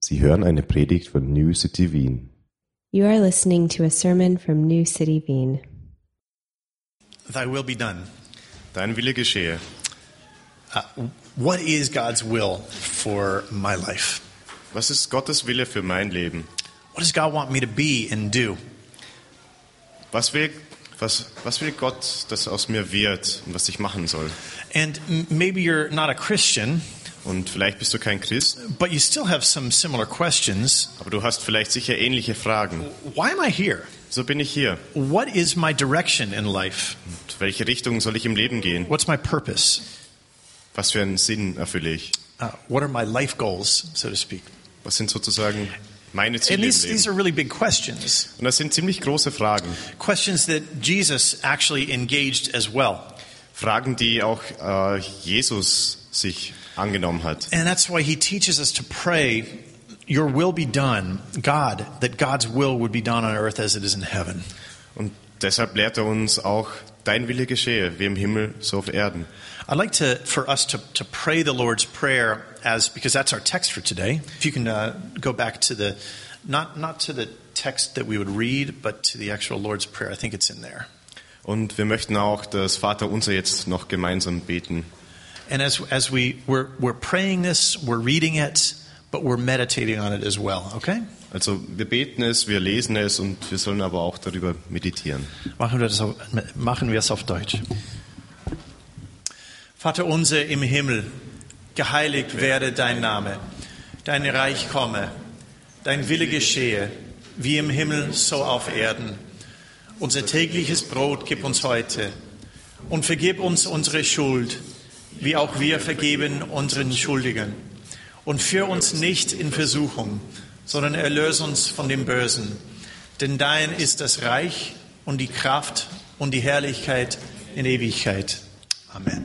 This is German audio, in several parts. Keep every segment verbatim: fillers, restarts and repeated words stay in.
Sie hören eine Predigt von New City Wien. You are listening to a sermon from New City Wien. Thy will be done. Dein Wille geschehe. Uh, what is God's will for my life? Was ist Gottes Wille für mein Leben? What does God want me to be and do? Was will, was, was will Gott, dass aus mir wird und was ich machen soll? And m- maybe you're not a Christian, Und vielleicht bist du kein Christ, but you still have some similar questions. aber du hast vielleicht sicher ähnliche Fragen. Why am I here? So bin ich hier. What is my direction in life? Und welche Richtung soll ich im Leben gehen? What's my purpose? Was für einen Sinn erfülle ich? Uh, what are my life goals, so to speak? Was sind sozusagen meine Ziele And im these, these Leben? are really big questions. Und das sind ziemlich große Fragen. Questions that Jesus actually engaged as well. Fragen, die auch äh, Jesus sich angenommen hat. And that's why he teaches us to pray, your will be done, God, that God's will would be done on earth as it is in heaven. Und deshalb lehrt er uns auch, dein Wille geschehe, wie im Himmel, so auf Erden. I'd like to, for us to, to pray the Lord's Prayer as, because that's our text for today. If you can uh, go back to the, not, not to the text that we would read, but to the actual Lord's Prayer. I think it's in there. Und wir möchten auch das Vaterunser jetzt noch gemeinsam beten. And as, as we, we're, we're praying this, we're reading it, but we're meditating on it as well, okay? Also wir beten es, wir lesen es und wir sollen aber auch darüber meditieren. Machen wir das auf, machen wir es auf Deutsch. Vater unser im Himmel, geheiligt werde dein Name, dein Reich komme, dein Wille geschehe, wie im Himmel, so auf Erden. Unser tägliches Brot gib uns heute und vergib uns unsere Schuld, wie auch wir vergeben unseren Schuldigen. Und führ uns nicht in Versuchung, sondern erlöse uns von dem Bösen. Denn dein ist das Reich und die Kraft und die Herrlichkeit in Ewigkeit. Amen.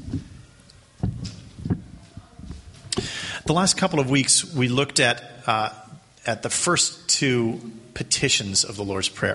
The last couple of weeks we looked at uh, at the first two petitions of the Lord's Prayer.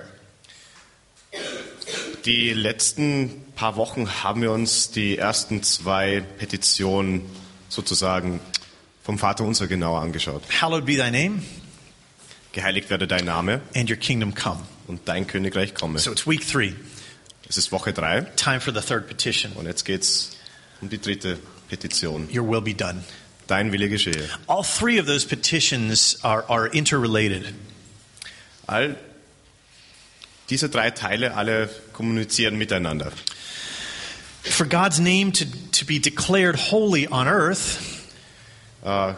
Die letzten paar Wochen haben wir uns die ersten zwei Petitionen sozusagen vom Vaterunser genauer angeschaut. Hallowed be thy name, Geheiligt werde dein Name and your kingdom come. und dein Königreich komme. So it's week three, Es ist Woche drei time for the third petition. und jetzt geht's um die dritte Petition. Your will be done. Dein Wille geschehe. All three of those petitions are, are interrelated. All diese drei Teile, alle kommunizieren miteinander. For God's name to, to be declared holy on earth, Äh,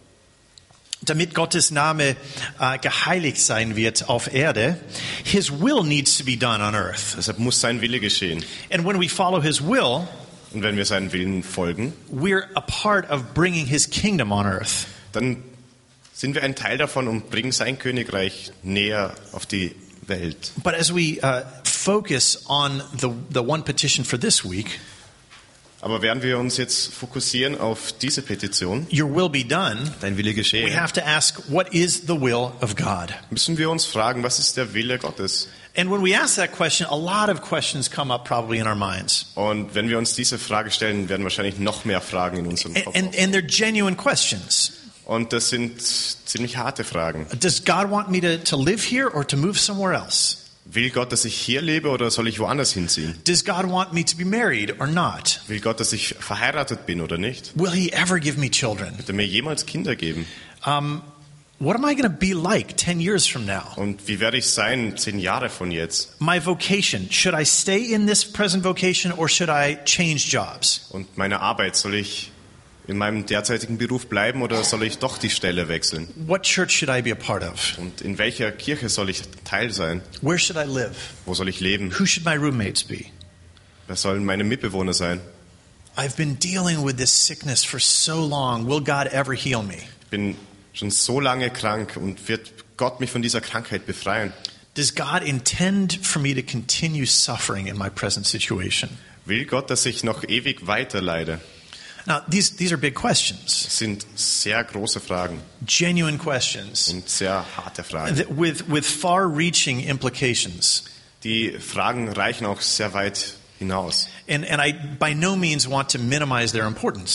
damit Gottes Name uh, geheiligt sein wird auf Erde, His will needs to be done on earth. deshalb muss sein Wille geschehen. And when we follow His will, Und wenn wir seinen Willen folgen, we're a part of bringing His kingdom on earth. dann sind wir ein Teil davon und bringen sein Königreich näher auf die Welt. But as we uh, focus on the, the one petition for this week, Aber während wir uns jetzt fokussieren auf diese Petition, your will be done, dein Wille we geschehe, have to ask, what is the will of God? müssen wir uns fragen, was ist der Wille Gottes? And when we ask that question, a lot of questions come up probably in our minds. Und wenn wir uns diese Frage stellen, werden wahrscheinlich noch mehr Fragen in unserem And, Kopf and, aufkommen. and they're genuine questions. Und das sind ziemlich harte Fragen. Does God want me to, to live here or to move somewhere else? Will Gott, dass ich hier lebe oder soll ich woanders hinziehen? Does God want me to be married or not? Will Gott, dass ich verheiratet bin oder nicht? Will He ever give me children? Wird er mir jemals Kinder geben? Um, what am I going to be like ten years from now? Und wie werde ich sein, zehn Jahre von jetzt? My vocation, should I stay in this present vocation or should I change jobs? Und meine Arbeit, soll ich in meinem derzeitigen Beruf bleiben oder soll ich doch die Stelle wechseln? What church should I be a part of? Und in welcher Kirche soll ich Teil sein? Where should I live? Wo soll ich leben? Who should my roommates be? Wer sollen meine Mitbewohner sein? I've been dealing with this sickness for so long. Will God ever heal me? Ich bin schon so lange krank und wird Gott mich von dieser Krankheit befreien? Does God intend for me to continue suffering in my present situation? Will Gott, dass ich noch ewig weiter leide? Now, these, these are big questions, Das sind sehr große Fragen genuine questions, und sehr harte Fragen. that with, with far-reaching implications. Die Fragen reichen auch sehr weit hinaus. And, and I by no means want to minimize their importance.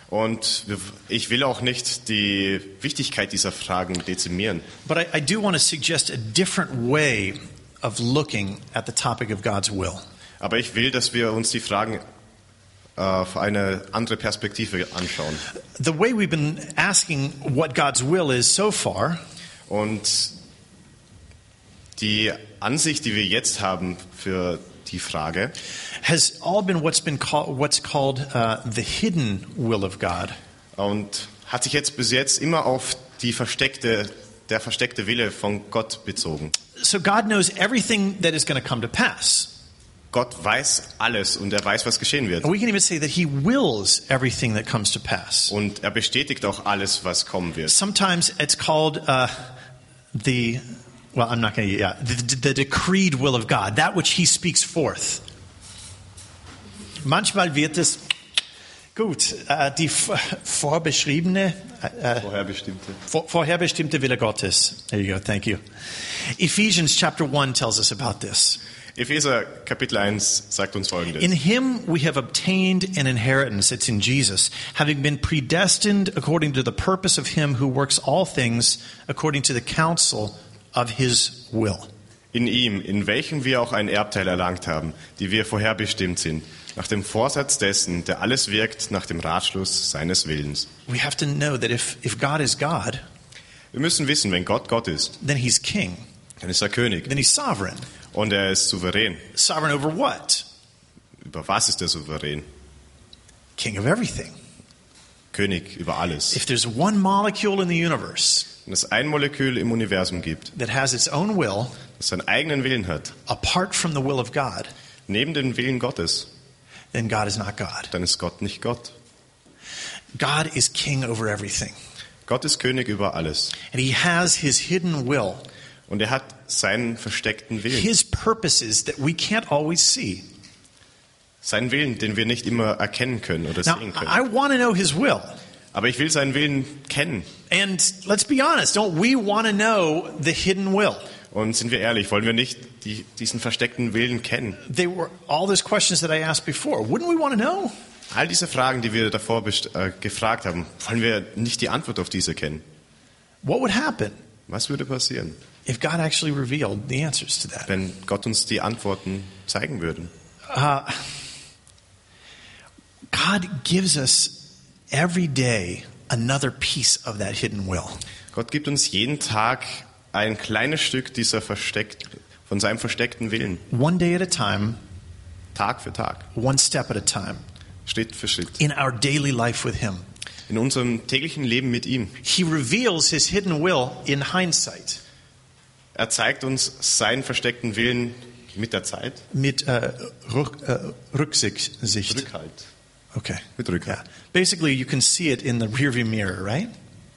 Und ich will auch nicht die Wichtigkeit dieser Fragen dezimieren. But I, I do want to suggest a different way of looking at the topic of God's will. Aber ich will, dass wir uns die Fragen äh, auf eine andere Perspektive anschauen. The way we've been asking what God's will is so far Und die Ansicht, die wir jetzt haben für die Frage, has all been what's been called what's called uh, the hidden will of God. und hat sich jetzt bis jetzt immer auf die versteckte, der versteckte Wille von Gott bezogen. So God knows everything that is going to come to pass. Gott weiß alles und er weiß, was geschehen wird. And we can even say that he wills everything that comes to pass. Und er bestätigt auch alles, was kommen wird. Sometimes it's called uh, the, well, I'm not going to, yeah, the, the decreed will of God, that which he speaks forth. Manchmal wird es, gut, äh, die vorbeschriebene, äh, Vorherbestimmte. vor, vorherbestimmte Wille Gottes. There you go, thank you. Ephesians chapter one tells us about this. Epheser Kapitel eins sagt uns Folgendes. In him we have obtained an inheritance, it's in Jesus, having been predestined according to the purpose of him who works all things according to the counsel of his will. In ihm, in welchem wir auch einen Erbteil erlangt haben, die wir vorherbestimmt sind, nach dem Vorsatz dessen, der alles wirkt nach dem Ratschluss seines Willens. We have to know that if, if God is God, Wir müssen wissen, wenn Gott Gott ist, then he's king, dann ist er König then he's sovereign. und er ist souverän. Sovereign over what? Über was ist er souverän? King of everything. König über alles. If there's one molecule in the universe Wenn es ein Molekül im Universum gibt, that has its own will, das seinen eigenen Willen hat, apart from the will of God, neben dem Willen Gottes, then God is not God. dann ist Gott nicht Gott. God is king over everything. Gott ist König über alles. And he has his hidden will, Und er hat seinen versteckten Willen. his purposes that we can't always see. Seinen Willen, den wir nicht immer erkennen können oder Now, sehen können. I want to know his will. Aber ich will seinen Willen kennen. And let's be honest, don't we want to know the hidden will? Und sind wir ehrlich, wollen wir nicht die, diesen versteckten Willen kennen? They were all those questions that I asked before. Wouldn't we want to know? All diese Fragen, die wir davor best- äh, gefragt haben, wollen wir nicht die Antwort auf diese kennen? What would happen Was würde passieren, if God actually revealed the answers to that? wenn Gott uns die Antworten zeigen würde? Uh, God gives us every day another piece of that hidden will. Gott gibt uns jeden Tag ein kleines Stück dieser versteckt, von seinem versteckten Willen. One day at a time, Tag für Tag, one step at a time, Schritt für Schritt. in our daily life with Him. In unserem täglichen Leben mit ihm. He reveals His hidden will in hindsight. Er zeigt uns seinen versteckten Willen mit der Zeit. Mit äh, Rück, äh, Rücksicht. Rückhalt. Okay. Mit Rückhalt. Yeah. Basically, you can see it in the rearview mirror, right?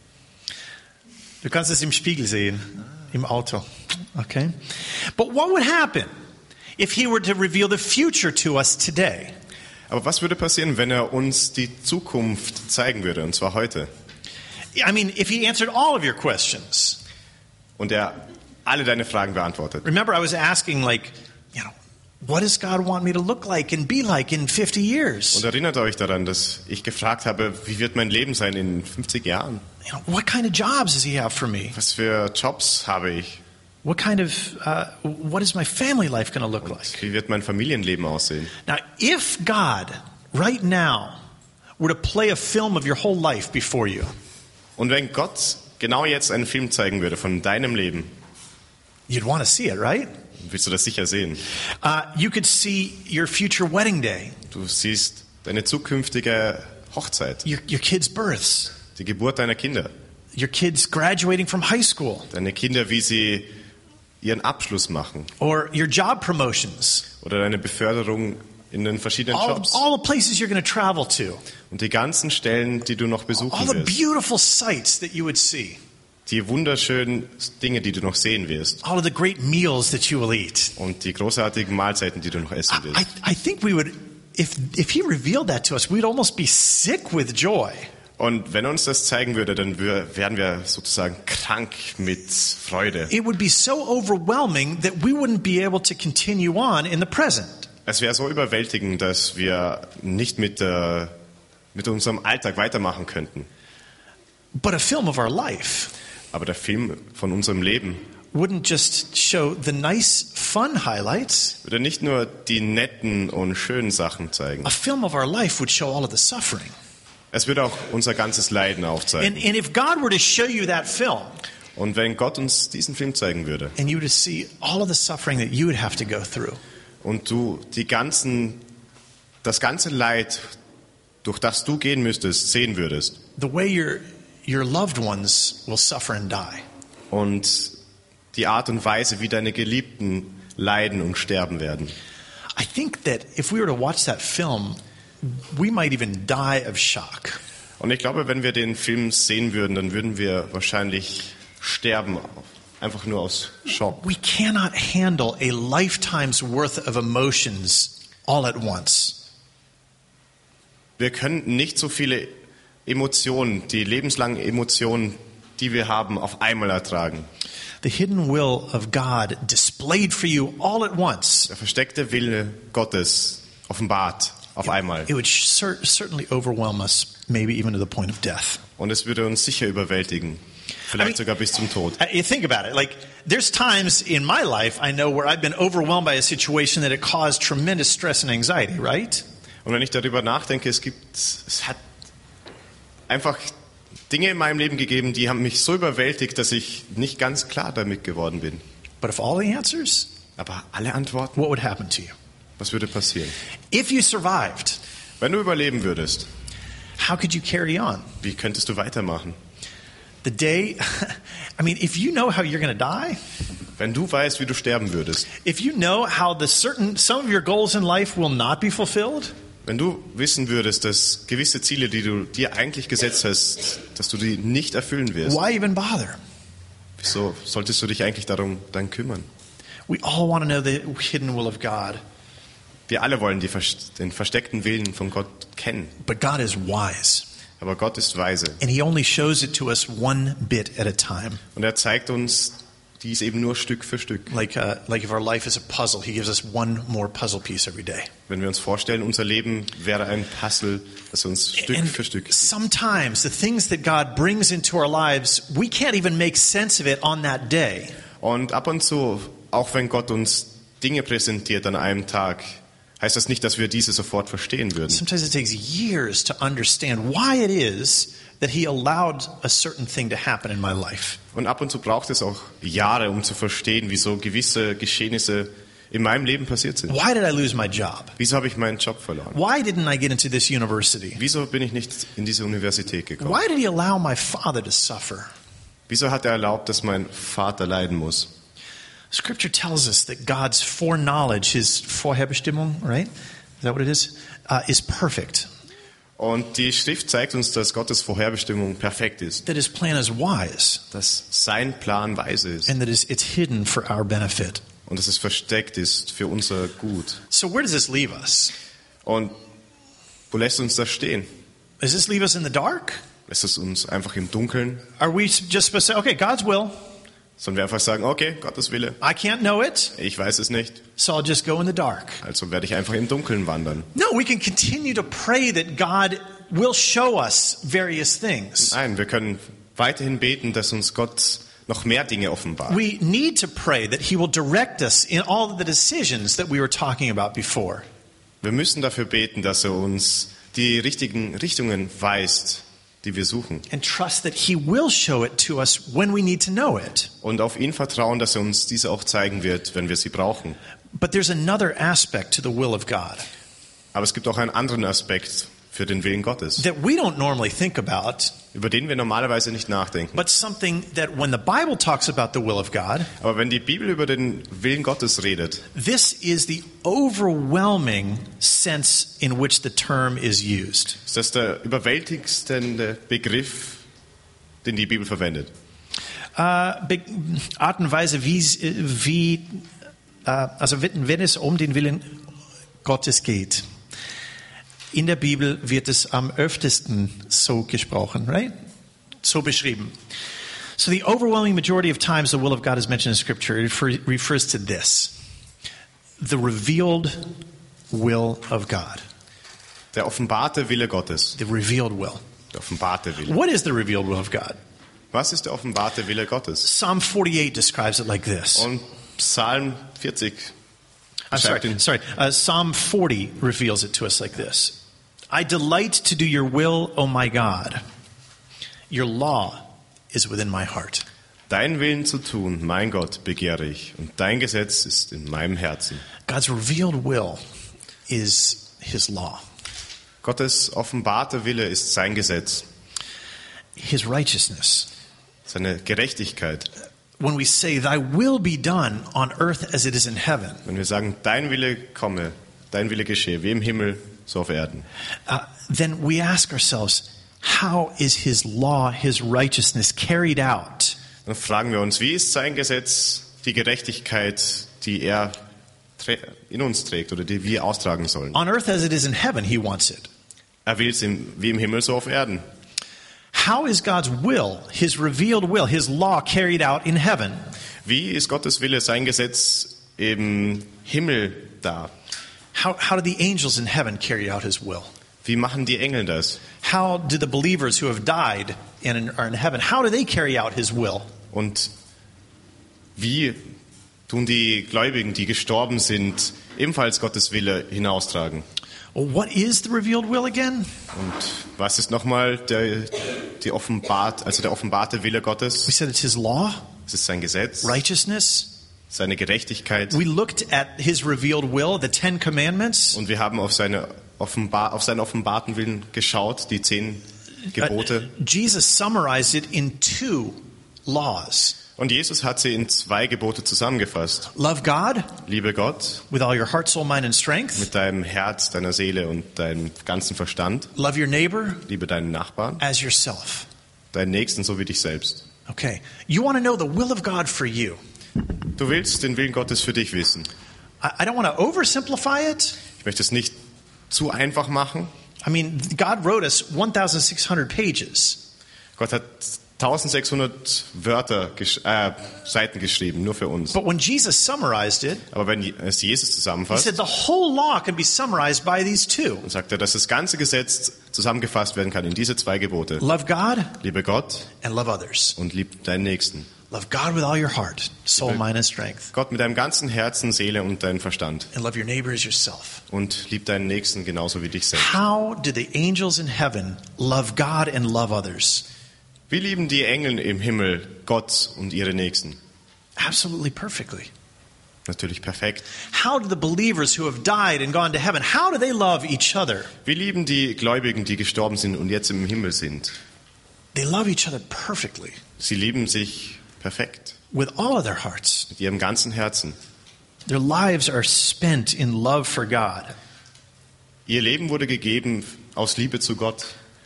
Du kannst es im Spiegel sehen, im Auto. Okay. But what would happen if He were to reveal the future to us today? Aber was würde passieren, wenn er uns die Zukunft zeigen würde, und zwar heute? I mean, if He answered all of your questions. Und er alle deine Fragen beantwortet. Remember, I was asking, like, you know, what does God want me to look like and be like in fifty years? Und erinnert euch daran, dass ich gefragt habe, wie wird mein Leben sein in fünfzig Jahren? You know, what kind of jobs does He have for me? Was für Jobs habe ich? What kind of, uh, what is my family life going to look like? Wie wird mein Familienleben aussehen? Now, if God, right now, were to play a film of your whole life before you, Und wenn Gott genau jetzt einen Film zeigen würde von deinem Leben, you'd want to see it, right? willst du das sicher sehen. Uh, you could see your future wedding day, Du siehst deine zukünftige Hochzeit, your, your kids' births, die Geburt deiner Kinder, your kids graduating from high school, deine Kinder, wie sie ihren Abschluss machen or your job promotions, oder deine Beförderung in den verschiedenen all, Jobs all the places you're going to travel to, und die ganzen Stellen, die du noch all besuchen the wirst, beautiful sights that you would see, die wunderschönen Dinge, die du noch sehen wirst all of the great meals that you will eat. und die großartigen Mahlzeiten, die du noch essen I, I, wirst. I think we would, if, if He revealed that to us, we'd almost be sick with joy. Und wenn er uns das zeigen würde, dann wär- wären wir sozusagen krank mit Freude. It would be so overwhelming that we wouldn't be able to continue on in the present. Es wäre so überwältigend, dass wir nicht mit der mit unserem Alltag weitermachen könnten. But a film of our life Aber der Film von unserem Leben wouldn't just show the nice, fun highlights. würde nicht nur die netten und schönen Sachen zeigen. A film of our life would show all of the suffering. Es würde auch unser ganzes Leiden aufzeigen. And, and if God were to show you that film, Und wenn Gott uns diesen Film zeigen würde and you would see all of the suffering that you would have to go through, und du die ganzen, das ganze Leid, durch das du gehen müsstest, sehen würdest the way your your loved ones will suffer and die, und die Art und Weise, wie deine Geliebten leiden und sterben werden, I think that if we were to watch that film, we might even die of shock. und ich glaube, wenn wir den Film sehen würden, dann würden wir wahrscheinlich sterben, einfach nur aus Schock. We cannot handle a lifetime's worth of emotions all at once. Wir können nicht so viele Emotionen, die lebenslangen Emotionen, die wir haben, auf einmal ertragen. The hidden will of God displayed for you all at once. Der versteckte Wille Gottes offenbart auf einmal. It would cer- certainly overwhelm us, maybe even to the point of death. Und es würde uns sicher überwältigen. I Vielleicht mean- sogar bis zum Tod. Uh, You think about it. Like, there's times in my life I know where I've been overwhelmed by a situation that it caused tremendous stress and anxiety, right? Und wenn ich darüber nachdenke, es gibt, es hat einfach Dinge in meinem Leben gegeben, die haben mich so überwältigt, dass ich nicht ganz klar damit geworden bin. But if all the answers, Aber alle Antworten, what would happen to you? was würde passieren? If you survived, Wenn du überleben würdest, how could you carry on? wie könntest du weitermachen? The day, I mean, if you know how you're going to die, Wenn du weißt, wie du sterben würdest, if you know how the certain, some of your goals in life will not be fulfilled, wenn du wissen würdest, dass gewisse Ziele, die du dir eigentlich gesetzt hast, dass du die nicht erfüllen wirst, why even bother? wieso solltest du dich eigentlich darum dann kümmern? We all want to know the hidden will of God, Wir alle wollen die, vers- den versteckten Willen von Gott kennen, but God is wise, aber Gott ist weise and He only shows it to us one bit at a time. und er zeigt uns dies eben nur Stück für Stück. Like, uh, like if our life is a puzzle, He gives us one more puzzle piece every day. Wenn wir uns vorstellen, unser Leben wäre ein Puzzle, das uns Stück And für Stück. sometimes the things that God brings into our lives, we can't even make sense of it on that day. Und ab und zu, auch wenn Gott uns Dinge präsentiert an einem Tag, heißt das nicht, dass wir diese sofort verstehen würden. Sometimes it takes years to understand why it is that He allowed a certain thing to happen in my life. Und ab und zu braucht es auch Jahre, um zu verstehen, wieso gewisse Geschehnisse in meinem Leben passiert sind. Why did I lose my job? Wieso habe ich meinen Job verloren? Why didn't I get into this university? Wieso bin ich nicht in diese Universität gekommen? Why did He allow my father to suffer? Wieso hat er erlaubt, dass mein Vater leiden muss? Scripture tells us that God's foreknowledge, His Vorherbestimmung, right? Is that what it is? Uh, is perfect. Und die Schrift zeigt uns, dass Gottes Vorherbestimmung perfekt ist, That His plan is wise, dass sein Plan weise ist and that is it's hidden for our benefit. und dass es versteckt ist für unser Gut. So where does this leave us? Und wo lässt uns das stehen? Does this leave us in the dark? Lässt es uns einfach im Dunkeln? Are we just supposed to say, okay, God's will, Sollen wir einfach sagen, okay, Gottes Wille, I can't know it, ich weiß es nicht, so I'll just go in the dark? also werde ich einfach im Dunkeln wandern. No, we can continue to pray that God will show us various things. Nein, wir können weiterhin beten, dass uns Gott noch mehr Dinge offenbart. We need to pray that He will direct us in all of the decisions that we were talking about before. Wir müssen dafür beten, dass er uns die richtigen Richtungen weist, die wir suchen. And trust that He will show it to us when we need to know it. Und auf ihn vertrauen, dass er uns diese auch zeigen wird, wenn wir sie brauchen. But there's another aspect to the will of God Aber es gibt auch einen anderen Aspekt für den Willen Gottes, that we don't normally think about, über den wir normalerweise nicht nachdenken. but something that when the Bible talks about the will of God, Aber wenn die Bibel über den Willen Gottes redet, this is the overwhelming sense in which the term is used. ist das der überwältigste Begriff, den die Bibel verwendet. Äh, Be- Art und Weise, wie, wie äh, also wenn wenn es um den Willen Gottes geht. In der Bibel wird es am öftesten so gesprochen, right? So beschrieben. So the overwhelming majority of times the will of God is mentioned in Scripture it refer- refers to this: the revealed will of God. Der offenbarte Wille Gottes. The revealed will. Der offenbarte Wille. What is the revealed will of God? Was ist der offenbarte Wille Gottes? Psalm forty-eight describes it like this. Und Psalm vierzig I'm sorry, beschreibt ihn. sorry. Uh, Psalm forty reveals it to us like this. I delight to do your will, O my God. Your law is within my heart. Dein Willen zu tun, mein Gott, begehre ich. Und dein Gesetz ist in meinem Herzen. God's revealed will is his law. Gottes offenbarte Wille ist sein Gesetz, His righteousness. seine Gerechtigkeit. When we say, thy will be done on earth as it is in heaven, Wenn wir sagen, dein Wille komme, dein Wille geschehe, wie im Himmel, so auf Erden, uh, then we ask ourselves, how is his law, his righteousness carried out? dann fragen wir uns, wie ist sein Gesetz die Gerechtigkeit, die er trä- in uns trägt oder die wir austragen sollen? On earth as it is in heaven, he wants it. Er will es im, wie im Himmel, so auf Erden. How is God's will, his revealed will, his law carried out in heaven? Wie ist Gottes Wille, sein Gesetz im Himmel da? How, how do the angels in heaven carry out his will? Wie machen die Engel das? How do the believers who have died and are in heaven, how do they carry out his will? Und wie tun die Gläubigen, die gestorben sind, ebenfalls Gottes Wille hinaustragen? Well, what is the revealed will again? Und was ist nochmal der, die offenbart, also der offenbarte Wille We Gottes? said it's his law, Es ist sein Gesetz, righteousness. seine Gerechtigkeit. We looked at his revealed will, the Ten Commandments. Und wir haben auf, seine offenbar, auf seinen offenbarten Willen geschaut, die zehn Gebote. Uh, Jesus summarized it in two laws. Und Jesus hat sie in zwei Gebote zusammengefasst. Love God Liebe Gott with all your heart, soul, mind, and strength. mit deinem Herz, deiner Seele und deinem ganzen Verstand. Love your neighbor Liebe deinen Nachbarn, as yourself. deinen Nächsten so wie dich selbst. Okay. You want to know the will of God for you. Du willst den Willen Gottes für dich wissen. I, I don't want to oversimplify it. Ich möchte es nicht zu einfach machen. I mean, God wrote us sixteen hundred pages. Gott hat eintausendsechshundert Wörter, gesch äh, Seiten geschrieben, nur für uns. But when Jesus summarized it, Aber wenn es Jesus he zusammenfasst, said the whole law can be summarized by these two. dann sagt er, dass das ganze Gesetz zusammengefasst werden kann in diese zwei Gebote. Love God Liebe Gott and love others. und lieb deinen Nächsten. Love God with all your heart, soul, mind, and strength. Gott mit deinem ganzen Herzen, Seele und deinem Verstand. And love your neighbor as yourself. Und lieb deinen Nächsten genauso wie dich selbst. How do the angels in heaven love God and love others? Wie lieben die Engel im Himmel Gott und ihre Nächsten? Absolutely perfectly. Natürlich perfekt. How do the believers who have died and gone to heaven, how do they love each other? Wie lieben die Gläubigen, die gestorben sind und jetzt im Himmel sind? They love each other perfectly Sie lieben sich perfekt, with all of their hearts. mit ihrem ganzen Herzen. Their lives are spent in love for God. Ihr Leben wurde gegeben aus Liebe zu Gott.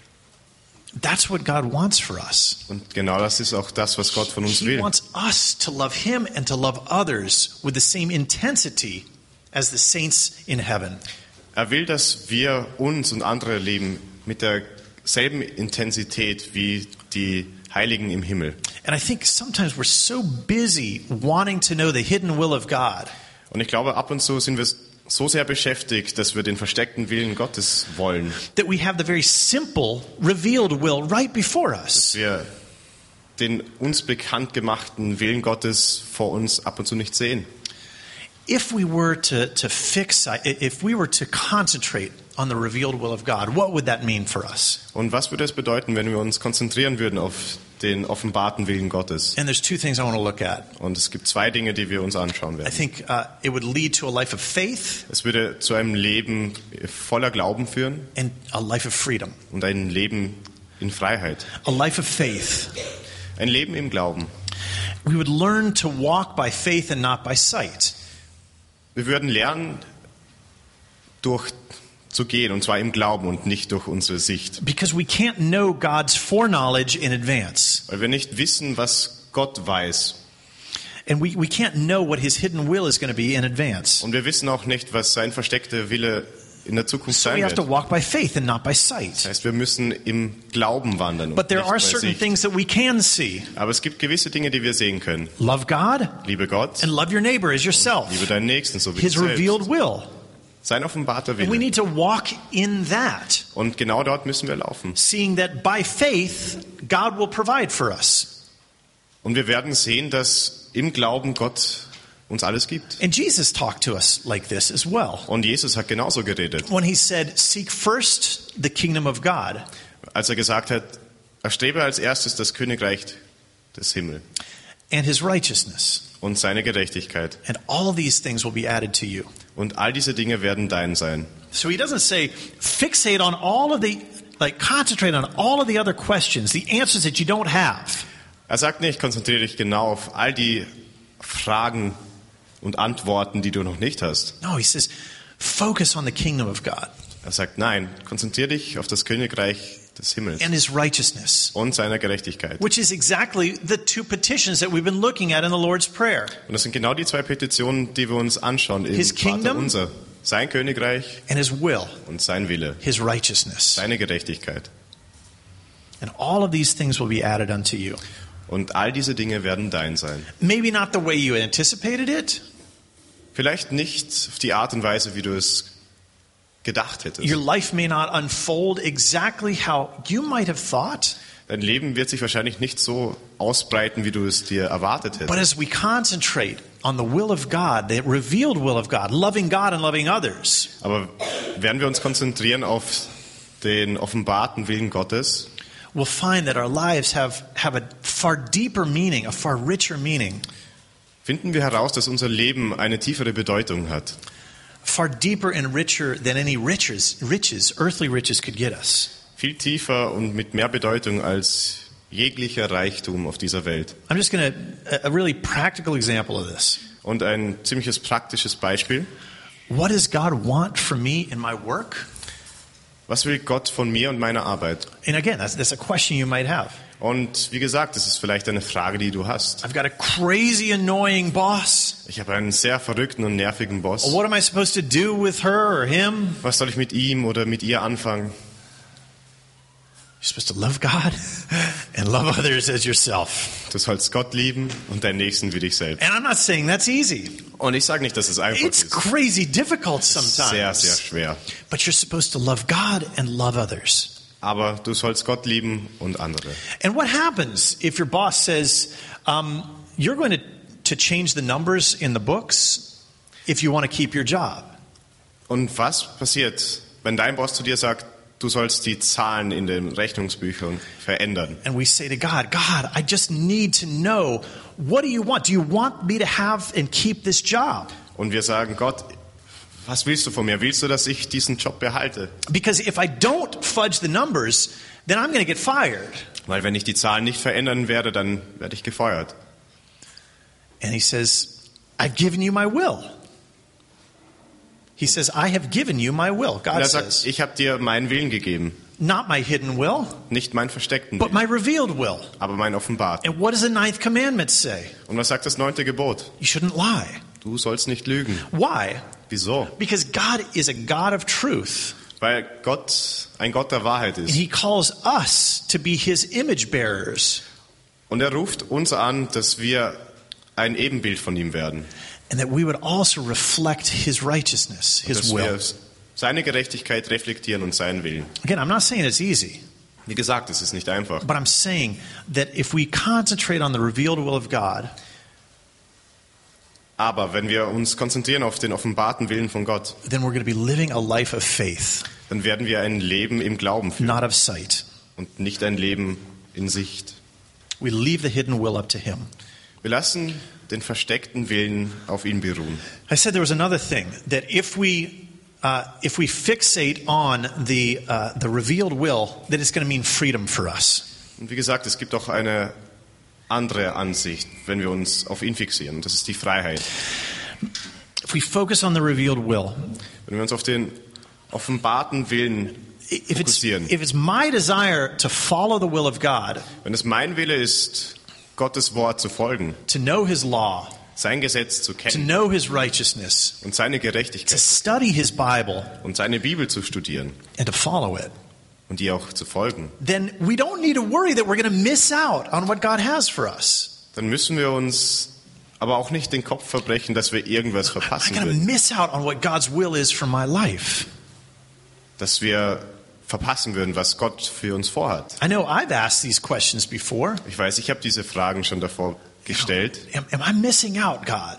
That's what God wants for us. Und genau das ist auch das, was Gott von uns He will. wants us to love Him and to love others with the same intensity as the saints in heaven. Er will, dass wir uns und andere leben mit derselben Intensität wie die Heiligen im Himmel. And I think sometimes we're so busy wanting to know the hidden will of God Und ich glaube, ab und zu sind wir so sehr beschäftigt, dass wir den versteckten Willen Gottes wollen, that we have the very simple revealed will right before us. dass wir den uns bekannt gemachten Willen Gottes vor uns ab und zu nicht sehen. If we were to, to fix, if we were to concentrate on the revealed will of God, what would that mean for us? Und was würde es bedeuten, wenn wir uns konzentrieren würden auf den offenbarten Willen Gottes? And there's two things I want to look at. Und es gibt zwei Dinge, die wir uns anschauen I werden. think uh, it would lead to a life of faith Es würde zu einem Leben voller Glauben führen and a life of freedom. und ein Leben in Freiheit. A life of faith. Ein Leben im Glauben. We would learn to walk by faith and not by sight. Wir würden lernen, durch zu gehen, und zwar im Glauben und nicht durch unsere Sicht. Because we can't know God's foreknowledge in advance. Weil wir nicht wissen, was Gott weiß. And we, we can't know what His hidden will is going to be in advance. Und wir wissen auch nicht, was sein versteckter Wille in der Zukunft So we sein have to wird. walk by faith and not by sight. Das heißt, wir müssen im Glauben wandern und But there nicht are bei certain Sicht. things that we can see. Aber es gibt gewisse Dinge, die wir sehen können. Love God Liebe Gott, and love your neighbor as yourself. liebe deinen Nächsten, so wie His dich selbst. revealed will. sein offenbarter And we Wille. need to walk in that, Und genau dort müssen wir laufen. seeing that by faith, God will provide for us. Und wir werden sehen, dass im Glauben Gott uns alles gibt. And Jesus talked to us like this as well. Und Jesus hat genauso geredet, When he said, seek first the kingdom of God als er gesagt hat, erstrebe als erstes das Königreich des Himmels and his righteousness, und seine Gerechtigkeit. and all of these things will be added to you. Und all diese Dinge werden dein sein. So he doesn't say, fixate on all of the, like concentrate on all of the other questions, the answers that you don't have. Er sagt nicht, konzentriere dich genau auf all die Fragen und Antworten, die du noch nicht hast. No, he says, focus on the kingdom of God Er sagt, nein, konzentriere dich auf das Königreich des Himmels and his righteousness, und seiner Gerechtigkeit. which is exactly the two petitions that we've been looking at in the Lord's Prayer. Und das sind genau die zwei Petitionen, die wir uns anschauen im His Vater kingdom unser. Sein Königreich And his will, und sein Wille, his righteousness. seine Gerechtigkeit. And all of these things will be added unto you. Und all diese Dinge werden dein sein. Maybe not the way you anticipated it. Vielleicht nicht auf die Art und Weise, wie du es gedacht hättest. Your life may not unfold exactly how you might have thought. Dein Leben wird sich wahrscheinlich nicht so ausbreiten, wie du es dir erwartet But hättest. as we concentrate on the will of God, the revealed will of God, loving God and loving others, Aber werden wir uns konzentrieren auf den offenbarten Willen Gottes, we'll find that our lives have, have a far deeper meaning, a far richer meaning, finden wir heraus, dass unser Leben eine tiefere Bedeutung hat. far deeper and richer than any riches, riches, earthly riches could get us. Viel tiefer und mit mehr Bedeutung als jeglicher Reichtum auf dieser Welt. I'm just going to, a really practical example of this. Und ein ziemliches praktisches Beispiel. What does God want from me in my work? Was will Gott von mir und meiner Arbeit? And again, that's, that's a question you might have. Und wie gesagt, das ist vielleicht eine Frage, die du hast. I've got a crazy, annoying boss. Ich habe einen sehr verrückten und nervigen Boss. What am I supposed to do with her or him? Was soll ich mit ihm oder mit ihr anfangen? You're supposed to love God and love others as yourself. Du sollst Gott lieben und deinen Nächsten wie dich selbst. And I'm not saying that's easy. Und ich sage nicht, dass es einfach It's ist. crazy difficult Sehr, sometimes. sehr schwer. But you're supposed to love God and love others. Aber du sollst Gott lieben und andere. And what happens if your boss says, um, you're going to, to change the numbers in the books if you want to keep your job? Und was passiert, wenn dein Boss zu dir sagt, du sollst die Zahlen in den Rechnungsbüchern verändern? And we say to God, God, I just need to know, what do you want? Do you want me to have and keep this job? Und wir sagen, Gott, was willst du von mir? Willst du, dass ich diesen Job behalte? Because if I don't fudge the numbers, then I'm going to get fired. Weil wenn ich die Zahlen nicht verändern werde, dann werde ich gefeuert. And he says, I've given you my will. He says, I have given you my will. Und God er sagt, says, ich habe dir meinen Willen gegeben. not my hidden will, Nicht meinen versteckten but Willen, my revealed will. aber meinen offenbarten. And what does the ninth commandment say? Und was sagt das neunte Gebot? You shouldn't lie. Du sollst nicht lügen. Why? Wieso? Because God is a God of truth. Weil Gott ein Gott der Wahrheit And ist. he calls us to be his image bearers. Und er ruft uns an, dass wir ein Ebenbild von ihm werden. And that we would also reflect his righteousness, his Dass will. wir seine Gerechtigkeit reflektieren und seinen Willen. Again, I'm not saying it's easy, Wie gesagt, es ist nicht einfach. but I'm saying that if we concentrate on the revealed will of God, Aber wenn wir uns konzentrieren auf den offenbarten Willen von Gott, then we're going to be living a life of faith, dann werden wir ein Leben im Glauben führen not of sight. und nicht ein Leben in Sicht. We leave the hidden will up to him. Wir lassen den versteckten Willen auf ihn beruhen. I said there was another thing, that if we uh, if we fixate on the uh, the revealed will, that it's going to mean freedom for us. Und wie gesagt, es gibt auch eine andere Ansicht, wenn wir uns auf ihn fixieren. Das ist die Freiheit. If we focus on the revealed will, Wenn wir uns auf den offenbarten Willen if it's fokussieren. if it's my desire to follow the will of God, Wenn es mein Wille ist, Gottes Wort zu folgen, to know his law, sein Gesetz zu to kennen know his righteousness, und seine to Gerechtigkeit study his Bible, und seine Bibel zu studieren and to follow it, und ihr auch zu folgen, then we don't need to worry that we're going to miss out on what God has for us. dann müssen wir uns aber auch nicht den Kopf verbrechen, dass wir irgendwas I'm verpassen going to würden. miss out on what God's will is for my life. Dass wir verpassen würden, was Gott für uns vorhat. I know I've asked these questions before. Ich weiß, ich habe diese Fragen schon davor gestellt. Am, am I missing out, God?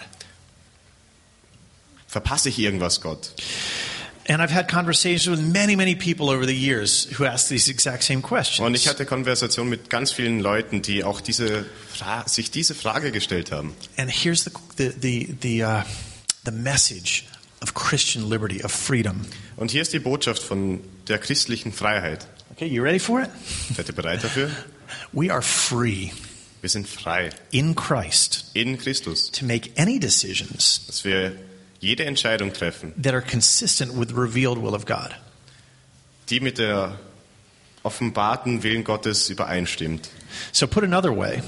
Verpasse ich irgendwas, Gott? And I've had conversations with many, many people over the years who ask these exact same questions. Und ich hatte Konversationen mit ganz vielen Leuten, die auch diese Fra- sich diese Frage gestellt haben. And here's the the the the, uh, the message of Christian liberty, of freedom. Und hier ist die Botschaft von der christlichen Freiheit. Okay, you ready for it? Seid ihr bereit dafür? We are free Wir sind frei in Christ in Christus, to make any decisions dass wir jede Entscheidung treffen, that are consistent with the revealed will of God. die mit der offenbarten Willen Gottes übereinstimmt. So put another way,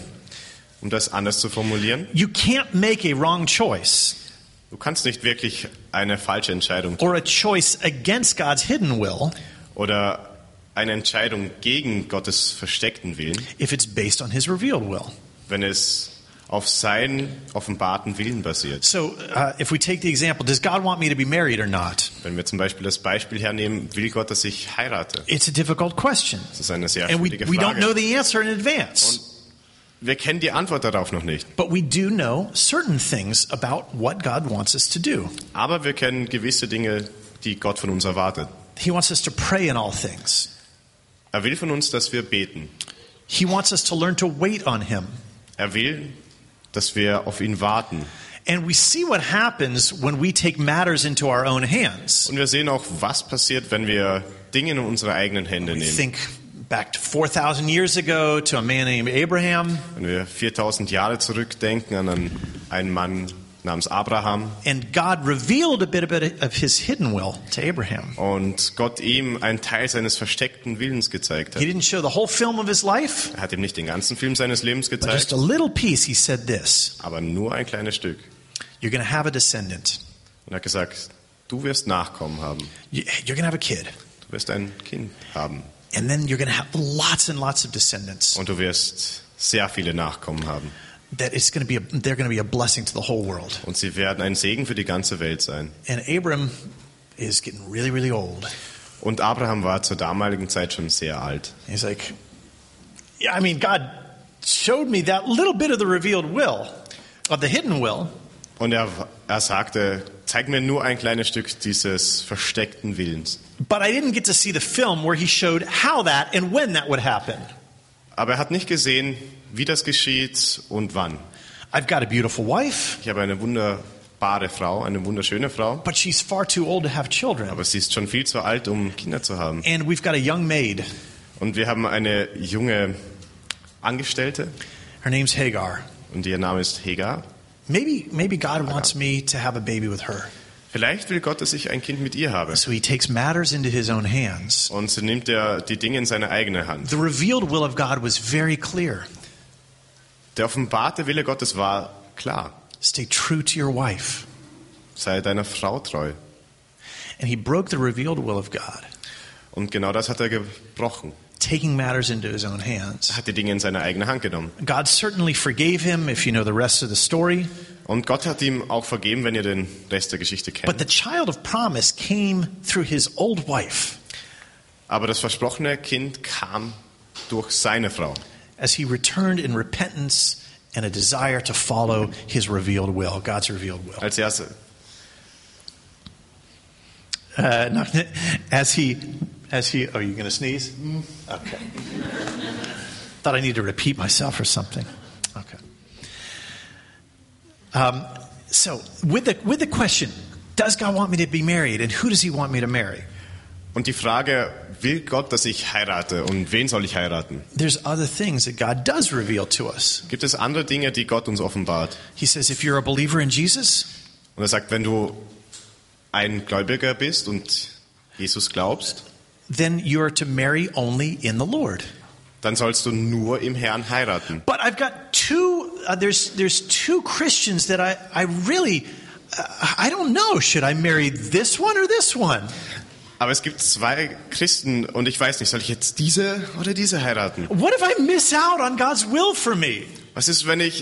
Um das anders zu formulieren, you can't make a wrong choice du kannst nicht wirklich eine falsche Entscheidung treffen or a choice against God's hidden will oder eine Entscheidung gegen Gottes versteckten Willen, if it's based on his revealed will. wenn es auf seinen offenbarten Willen basiert. So uh, if we take the example, does God want me to be married or not? Wenn wir zum Beispiel das Beispiel hernehmen, will Gott, dass ich heirate? It's a difficult question. Das ist eine sehr And we, schwierige we don't know Frage. the answer in advance. Wir kennen die Antwort darauf noch nicht. But we do know certain things about what God wants us to do. Aber wir kennen gewisse Dinge, die Gott von uns erwartet. He wants us to pray in all things. Er will von uns, dass wir beten. He wants us to learn to wait on him. Er will, dass wir auf ihn warten. And we see what happens when we take matters into our own hands. Und wir sehen auch, was passiert, wenn wir Dinge in unsere eigenen Hände We nehmen. think back to four thousand years ago to a man named Abraham. Wenn wir viertausend Jahre zurückdenken an einen, einen Mann namens Abraham And God revealed a bit, a bit of his hidden will to Abraham. und Gott ihm einen Teil seines versteckten Willens gezeigt He hat. didn't show the whole film of his life, Er hat ihm nicht den ganzen Film seines Lebens but just gezeigt, a little piece. He said this: aber nur ein kleines Stück. you're going to have a descendant. Und er hat gesagt, du wirst Nachkommen haben. You- You're going to have a kid. Du wirst ein Kind haben. And then you're going to have lots and lots of descendants. Und du wirst sehr viele Nachkommen haben. That it's going to be a, they're going to be a blessing to the whole world. Und sie werden ein Segen für die ganze Welt sein. And Abram is getting really, really old. Und Abraham war zur damaligen Zeit schon sehr alt. He's like, yeah, I mean, God showed me that little bit of the revealed will, of the hidden will. Und er, er sagte, zeig mir nur ein kleines Stück dieses versteckten Willens. But I didn't get to see the film where he showed how that and when that would happen. Aber er hat nicht gesehen, wie das geschieht und wann. I've got a beautiful wife, Ich habe eine wunderbare Frau, eine wunderschöne Frau, but she's far too old to have children. aber sie ist schon viel zu alt, um Kinder zu haben. And we've got a young maid. Und wir haben eine junge Angestellte Her name's Hagar. und ihr Name ist Hagar. Maybe, maybe God wants me to have a baby with her. Vielleicht will Gott, dass ich ein Kind mit ihr habe. So he takes matters into his own hands. Und so nimmt er die Dinge in seine eigene Hand. The revealed will of God was very clear. Der offenbarte Wille Gottes war klar. Stay true to your wife. Sei deiner Frau treu. And he broke the revealed will of God, Und genau das hat er gebrochen. taking matters into his own hands. Er hat die Dinge in seine eigene Hand genommen. God certainly forgave him, if you know the rest of the story. Und Gott hat ihm auch vergeben, wenn ihr den Rest der Geschichte But kennt. the child of promise came through his old wife Aber das versprochene Kind kam durch seine Frau. as he returned in repentance and a desire to follow his revealed will, God's revealed will. Als er, Uh, no, as he, as he, oh, you going to sneeze? Okay. Thought I needed to repeat myself or something. Okay. Um, so with the with the question, does God want me to be married, and who does He want me to marry? und die Frage, will Gott, dass ich heirate und wen soll ich heiraten? There's other things that God does reveal to us. Gibt es andere Dinge, die Gott uns offenbart? He says, if you're a believer in Jesus, Und er sagt, wenn du ein Gläubiger bist und Jesus glaubst, then you are to marry only in the Lord. dann sollst du nur im Herrn heiraten. But I've got two. Uh, there's there's two Christians that I I really uh, I don't know. Should I marry this one or this one? Aber es gibt zwei Christen und ich weiß nicht, soll ich jetzt diese oder diese heiraten? What if I miss out on God's will for me? Was ist, wenn ich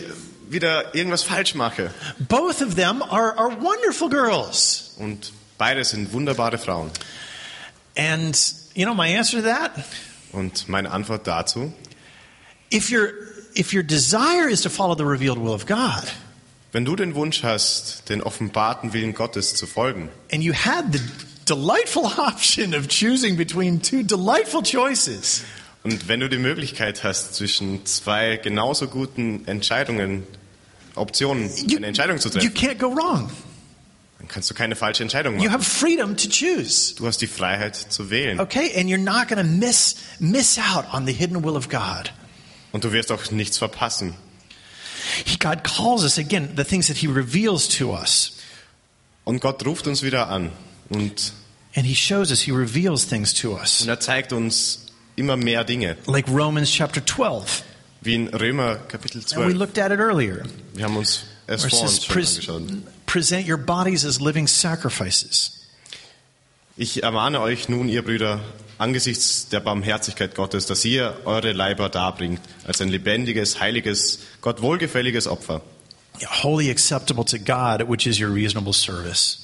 wieder irgendwas falsch mache. Both of them are, are wonderful girls. Und beide sind wunderbare Frauen. And, you know, my answer to that? Und meine Antwort dazu: If your, if your desire is to follow the revealed will of God, Wenn du den Wunsch hast, den offenbarten Willen Gottes zu folgen, and you had the delightful option of choosing between two delightful choices, und wenn du die Möglichkeit hast, zwischen zwei genauso guten Entscheidungen, Optionen, you, eine Entscheidung zu you treffen, can't go wrong. dann kannst du keine falsche Entscheidung You machen. have freedom to choose. Du hast die Freiheit zu wählen. Okay, and you're not going to miss miss out on the hidden will of God. Und du wirst auch nichts verpassen. He, God calls us again the things that He reveals to us, Und Gott ruft uns wieder an. Und, and He shows us. He reveals things to us, und er zeigt uns immer mehr Dinge. like Romans chapter twelve. Wie in Römer Kapitel And we zwölf. looked at it earlier. Wir haben uns erst Where it vor says, uns schon "Pres- angeschaut. present your bodies as living sacrifices. Ich ermahne euch nun, ihr Brüder, angesichts der Barmherzigkeit Gottes, dass ihr eure Leiber darbringt als ein lebendiges, heiliges, Gott wohlgefälliges Opfer. Wholly acceptable to God, which is your reasonable service.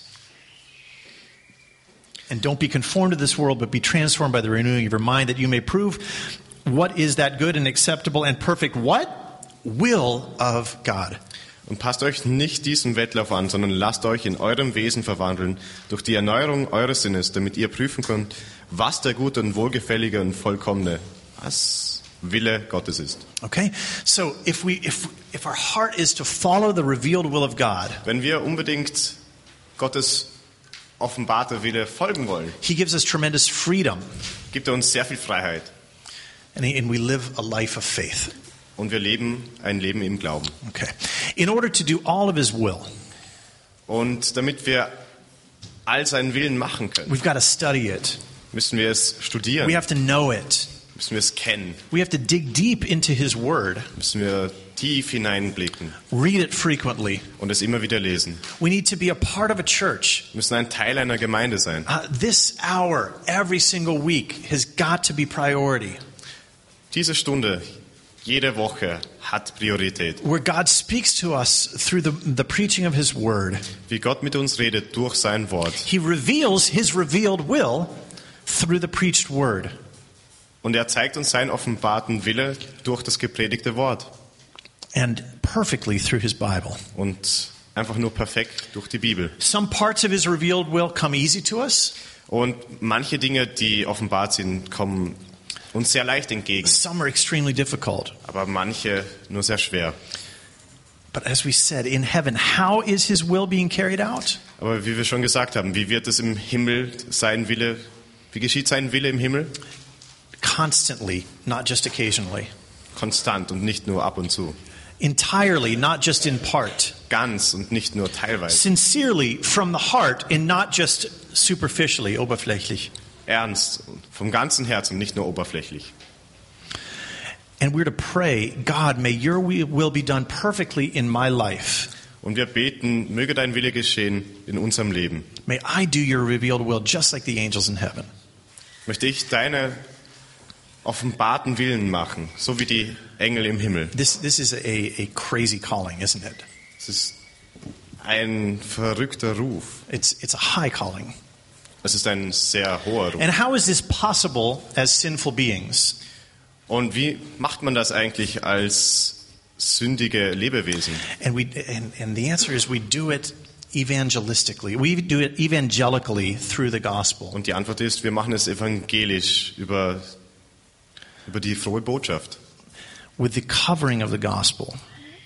And don't be conformed to this world, but be transformed by the renewing of your mind, that you may prove what is that good and acceptable and perfect what? Will of God. Und passt euch nicht diesem Wettlauf an, sondern lasst euch in eurem Wesen verwandeln durch die Erneuerung eures Sinnes, damit ihr prüfen könnt, was der gute und wohlgefällige und vollkommene, was Wille Gottes ist. Okay? So if we if if our heart is to follow the revealed will of God, Wenn wir unbedingt Gottes offenbarter Wille folgen wollen, He gives us tremendous freedom, gibt er uns sehr viel Freiheit. and, he, and we live a life of faith. Und wir leben ein Leben im Glauben. Okay. In order to do all of His will, Und damit wir all seinen Willen machen können, we've got to study it. müssen wir es studieren, We have to know it. müssen wir es kennen, We have to dig deep into His Word, müssen wir tief hineinblicken read it frequently. und es immer wieder lesen. We need to be a part of a church. Wir müssen ein Teil einer Gemeinde sein. Uh, this hour, every single week, has got to be priority. Diese Stunde, jede Woche, hat Priorität. Where God speaks to us through the, the preaching of His Word. Wie Gott mit uns redet durch sein Wort. He reveals His revealed will through the preached Word. Und er zeigt uns seinen offenbarten Wille durch das gepredigte Wort. And perfectly through His Bible. Und einfach nur perfekt durch die Bibel. Some parts of His revealed will come easy to us. Und manche Dinge, die offenbart sind, kommen uns sehr leicht entgegen. Some are extremely difficult. Aber manche nur sehr schwer. But as we said, in heaven, how is His will being carried out? Aber wie wir schon gesagt haben, wie wird es im Himmel sein Wille, wie geschieht sein Wille im Himmel? Constantly, not just occasionally. Konstant und nicht nur ab und zu. Entirely, not just in part. Ganz und nicht nur teilweise. Sincerely, from the heart, and not just superficially, oberflächlich. Ernst, vom ganzen Herzen, nicht nur oberflächlich. And we're to pray, God, may your will be done perfectly in my life. Und wir beten, möge dein Wille geschehen in unserem Leben. May I do your revealed will just like the angels in heaven. Möchte ich deine offenbarten Willen machen, so wie die Engel im Himmel. This, this is a, a crazy calling, isn't it? Es ist ein verrückter Ruf. It's, it's a high calling. Es ist ein sehr hoher Ruf. And how is this possible as sinful beings? Und wie macht man das eigentlich als sündige Lebewesen? And we and, and the answer is we do it evangelistically. We do it evangelically through the gospel. Und die Antwort ist, wir machen es evangelisch über, über die frohe Botschaft. With the covering of the gospel.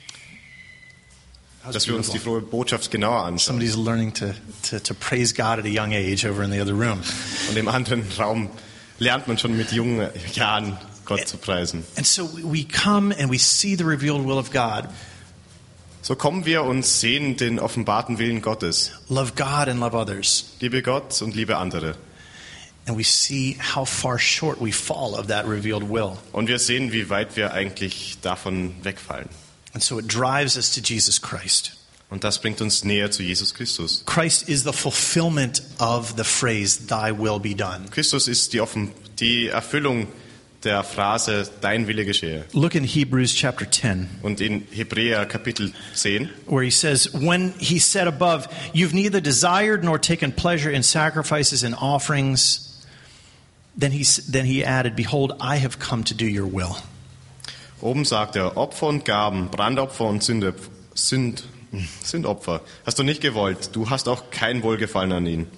Dass wir uns die frohe Botschaft genauer anschauen. Somebody's learning to, to, to praise God at a young age over in the other room. Und im anderen Raum lernt man schon mit jungen Jahren Gott zu preisen. And so we come and we see the revealed will of God. So kommen wir und sehen den offenbarten Willen Gottes. Love God and love others. Liebe Gott und liebe andere. And we see how far short we fall of that revealed will. Und wir sehen, wie weit wir eigentlich davon wegfallen. And so it drives us to Jesus Christ. Und das bringt uns näher zu Jesus Christus. Christ is the fulfillment of the phrase, thy will be done. Christus ist die, Offen die Erfüllung der Phrase, dein Wille geschehe. Look in Hebrews chapter ten, Und in Hebräer Kapitel zehn, where he says, when he said above, you've neither desired nor taken pleasure in sacrifices and offerings, then he, then he added, behold, I have come to do your will. oben sagt er, Opfer und Gaben, Brandopfer und Sünde, Sünd, Sündopfer hast du nicht gewollt. Du hast auch kein Wohlgefallen an ihnen.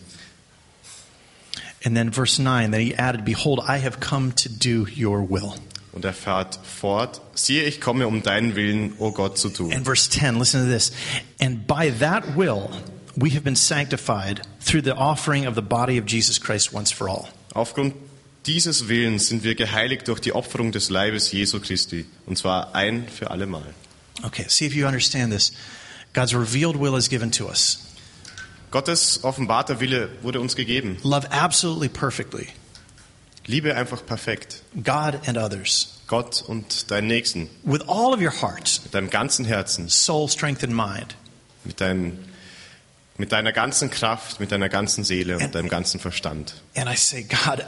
And then verse nine, then he added, behold, I have come to do your will. Und er fährt fort, siehe, ich komme, um deinen Willen, o Gott, zu tun. And verse ten, listen to this. And by that will we have been sanctified through the offering of the body of Jesus Christ once for all. Aufgrund dieses Willens sind wir geheiligt durch die Opferung des Leibes Jesu Christi. Und zwar ein für alle Mal. Okay, see if you understand this. God's revealed will is given to us. Gottes offenbarter Wille wurde uns gegeben. Love absolutely perfectly Liebe einfach perfekt. God and others Gott und deinen Nächsten. with all of your heart, Mit deinem ganzen Herzen. soul, strength, and mind. Mit, dein, mit deiner ganzen Kraft, mit deiner ganzen Seele und deinem ganzen Verstand. And I say, God,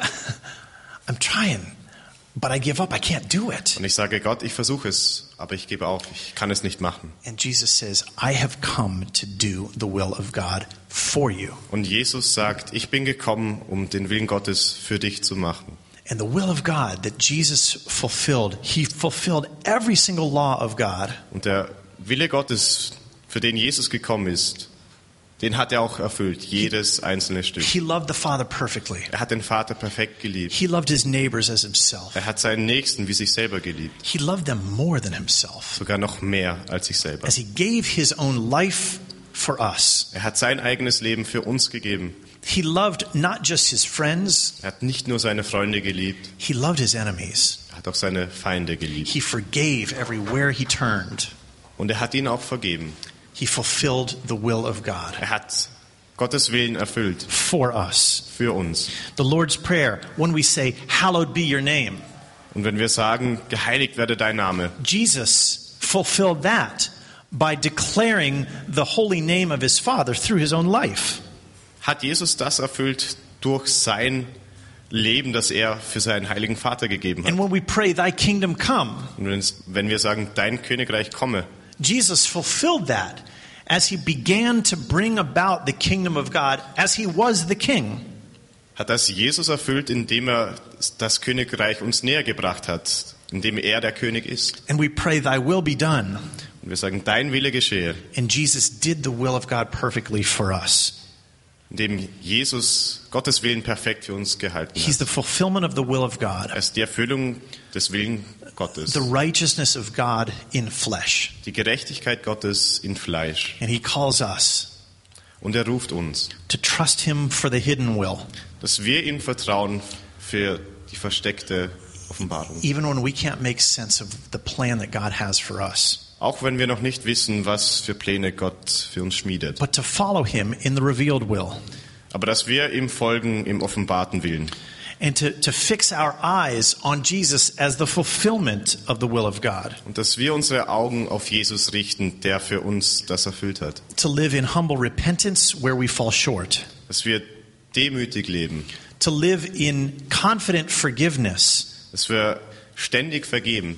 I'm trying, but I give up. I can't do it. Und ich sage, Gott, ich versuche es, aber ich gebe auf. Ich kann es nicht machen. And Jesus says, I have come to do the will of God for you. Und Jesus sagt, ich bin gekommen, um den Willen Gottes für dich zu machen. And the will of God that Jesus fulfilled, he fulfilled every single law of God. Und der Wille Gottes, für den Jesus gekommen ist, den hat er auch erfüllt, jedes einzelne Stück. He loved the Father perfectly. Er hat den Vater perfekt geliebt. He loved his neighbors as himself. Er hat seinen Nächsten wie sich selber geliebt. He loved them more than himself, Sogar noch mehr als sich selber. as he gave his own life for us. Er hat sein eigenes Leben für uns gegeben. He loved not just his friends, Er hat nicht nur seine Freunde geliebt, he loved his enemies. er hat auch seine Feinde geliebt. He forgave everywhere he turned. Und er hat ihnen auch vergeben. He fulfilled the will of God Er hat Gottes Willen erfüllt for us. für uns. The Lord's Prayer, when we say, hallowed be your name, Und wenn wir sagen, geheiligt werde dein Name, Jesus fulfilled that by declaring the holy name of his Father through his own life. hat Jesus das erfüllt durch sein Leben, das er für seinen heiligen Vater gegeben hat. And when we pray, thy kingdom come, Und wenn's- wenn wir sagen, dein Königreich komme, Jesus fulfilled that as he began to bring about the kingdom of God as he was the king. hat das Jesus erfüllt, indem er das Königreich uns näher gebracht hat, indem er der König ist. And we pray, thy will be done. Und wir sagen, dein Wille geschehe, And Jesus did the will of God perfectly for us. indem Jesus Gottes Willen perfekt für uns gehalten He's hat. the fulfillment of the will of God, Er ist die Erfüllung des Willens Gottes, the righteousness of God in flesh. die Gerechtigkeit Gottes in Fleisch. And he calls us Und er ruft uns, to trust him for the hidden will, dass wir ihm vertrauen für die versteckte Offenbarung. even when we can't make sense of the plan that God has for us. Auch wenn wir noch nicht wissen, was für Pläne Gott für uns schmiedet. But to follow him in the revealed will, Aber dass wir ihm folgen im offenbarten Willen. and to, to fix our eyes on Jesus as the fulfillment of the will of God, Und dass wir unsere Augen auf Jesus richten, der für uns das erfüllt hat. to live in humble repentance where we fall short, Dass wir demütig leben. to live in confident forgiveness Dass wir ständig vergeben.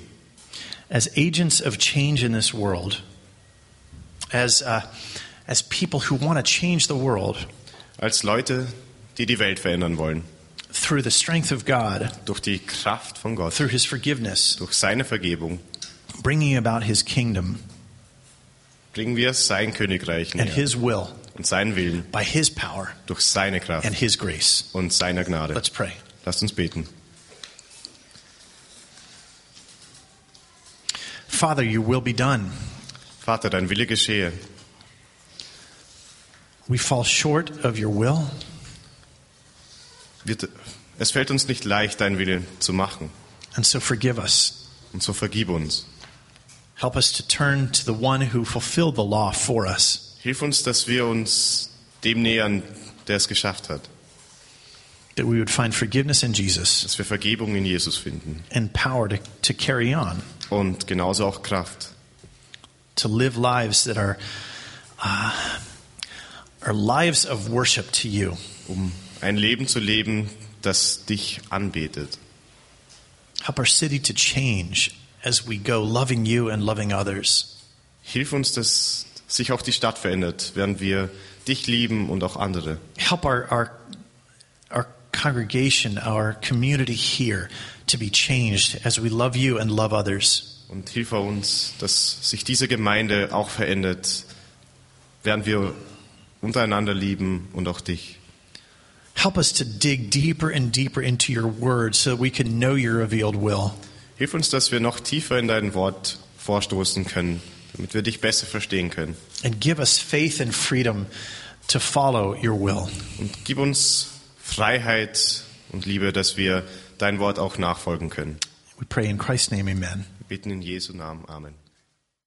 as agents of change in this world, as, uh, as people who want to change the world Als Leute, die die Welt verändern wollen. through the strength of God, Durch die Kraft von Gott. through his forgiveness, Durch seine Vergebung. bringing about his kingdom Bringen wir sein Königreich and näher. his will Und seinen Willen. by his power Durch seine Kraft. and his grace. Und seiner Gnade. Let's pray. Lasst uns beten. Father, your will be done. Vater, dein Wille geschehe. We fall short of your will. Wir, es fällt uns nicht leicht, deinen Willen zu machen. And so forgive us. Und so vergib uns. Help us to turn to the one who fulfilled the law for us, Hilf uns, dass wir uns dem nähern, der es geschafft hat. that we would find forgiveness in Jesus Dass wir Vergebung in Jesus finden. and power to, to carry on, Und genauso auch Kraft. to live lives that are, uh, are lives of worship to you. Um ein Leben zu leben, das dich anbetet. Help our city to change as we go, loving you and loving others. Hilf uns, dass sich auch die Stadt verändert, während wir dich lieben und auch andere. Help our, our, our congregation, our community here to be changed as we love you and love others. Und hilf uns, dass sich diese Gemeinde auch verändert, während wir untereinander lieben und auch dich. Help us to dig deeper and deeper into your word so that we can know your revealed will. Hilf uns, dass wir noch tiefer in dein Wort vorstoßen können, damit wir dich besser verstehen können. And give us faith and freedom to follow your will. Und gib uns Freiheit und Liebe, dass wir dein Wort auch nachfolgen können. We pray in Christ's name, amen. Wir beten in Jesu Namen. Amen.